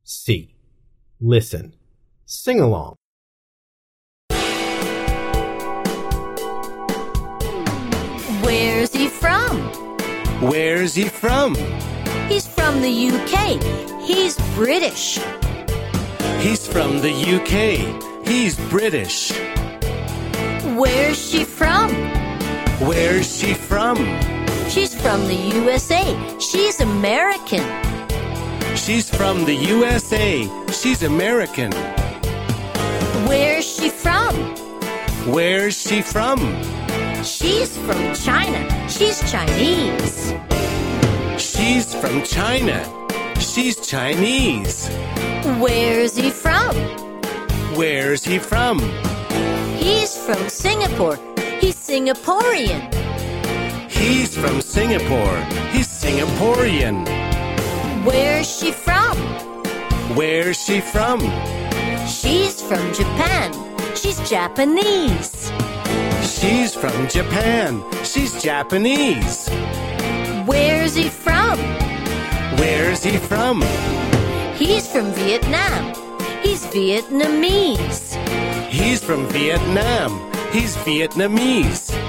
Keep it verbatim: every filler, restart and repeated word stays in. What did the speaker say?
C. Listen. Sing along. Where's he from? Where's he from? He's from the U K. He's British. He's from the U K. He's British. Where's she from? Where's she from? She's from the U S A. She's American. She's from the U S A. She's American. Where's she from? Where's she from? She's from China. She's Chinese. She's from China. She's Chinese. Where's he from? Where's he from? He's from Singapore. He's Singaporean. He's from Singapore. He's Singaporean. Where's she from? Where's she from? She's from Japan. She's Japanese. She's from Japan. She's Japanese. Where's he from? Where's he from? He's from Vietnam. He's Vietnamese. He's from Vietnam. He's Vietnamese.